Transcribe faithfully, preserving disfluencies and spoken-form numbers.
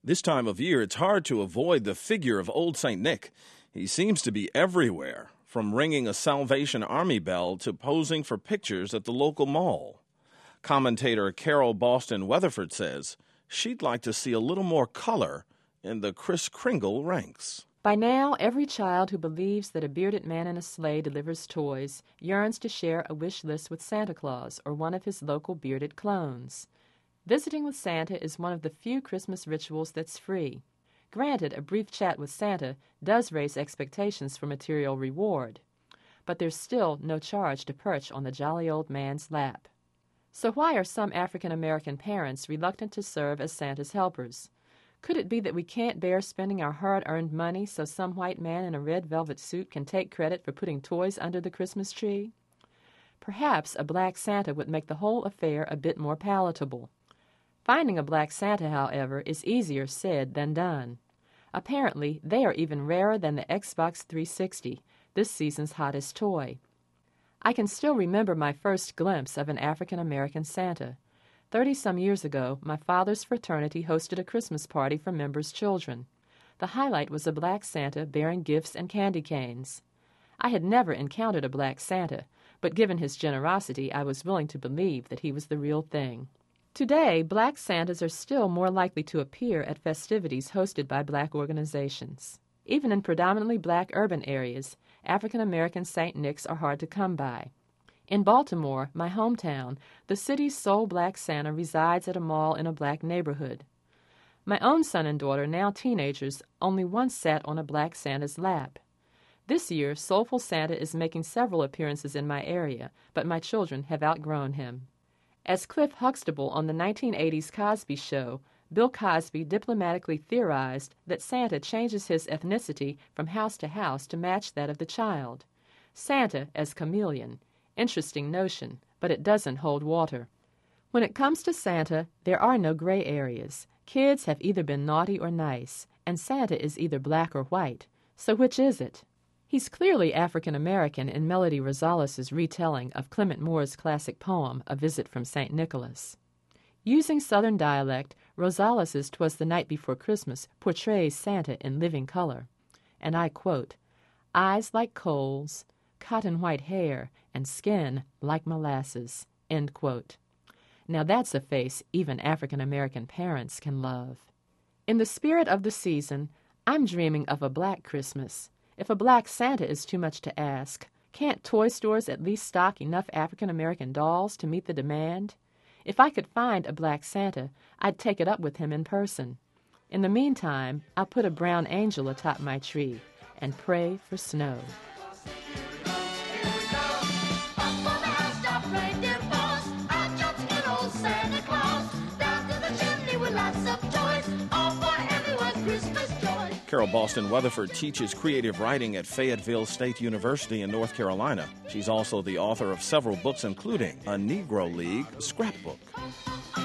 This time of year, it's hard to avoid the figure of Old Saint Nick. He seems to be everywhere, from ringing a Salvation Army bell to posing for pictures at the local mall. Commentator Carol Boston Weatherford says she'd like to see a little more color in the Kris Kringle ranks. By now, every child who believes that a bearded man in a sleigh delivers toys yearns to share a wish list with Santa Claus or one of his local bearded clones. Visiting with Santa is one of the few Christmas rituals that's free. Granted, a brief chat with Santa does raise expectations for material reward, but there's still no charge to perch on the jolly old man's lap. So why are some African-American parents reluctant to serve as Santa's helpers? Could it be that we can't bear spending our hard-earned money so some white man in a red velvet suit can take credit for putting toys under the Christmas tree? Perhaps a black Santa would make the whole affair a bit more palatable. Finding a black Santa, however, is easier said than done. Apparently, they are even rarer than the Xbox three sixty, this season's hottest toy. I can still remember my first glimpse of an African-American Santa. Thirty-some years ago, my father's fraternity hosted a Christmas party for members' children. The highlight was a black Santa bearing gifts and candy canes. I had never encountered a black Santa, but given his generosity, I was willing to believe that he was the real thing. Today, black Santas are still more likely to appear at festivities hosted by black organizations. Even in predominantly black urban areas, African-American Saint Nicks are hard to come by. In Baltimore, my hometown, the city's sole black Santa resides at a mall in a black neighborhood. My own son and daughter, now teenagers, only once sat on a black Santa's lap. This year, Soulful Santa is making several appearances in my area, but my children have outgrown him. As Cliff Huxtable on the nineteen eighties Cosby Show, Bill Cosby diplomatically theorized that Santa changes his ethnicity from house to house to match that of the child. Santa as chameleon. Interesting notion, but it doesn't hold water. When it comes to Santa, there are no gray areas. Kids have either been naughty or nice, and Santa is either black or white. So which is it? He's clearly African-American in Melody Rosales' retelling of Clement Moore's classic poem, A Visit from Saint Nicholas. Using Southern dialect, Rosales' 'Twas the Night Before Christmas portrays Santa in living color. And I quote, "Eyes like coals, cotton white hair, and skin like molasses," end quote. Now that's a face even African-American parents can love. In the spirit of the season, I'm dreaming of a black Christmas. If a black Santa is too much to ask, can't toy stores at least stock enough African-American dolls to meet the demand? If I could find a black Santa, I'd take it up with him in person. In the meantime, I'll put a brown angel atop my tree and pray for snow. Carol Boston Weatherford teaches creative writing at Fayetteville State University in North Carolina. She's also the author of several books, including A Negro League Scrapbook.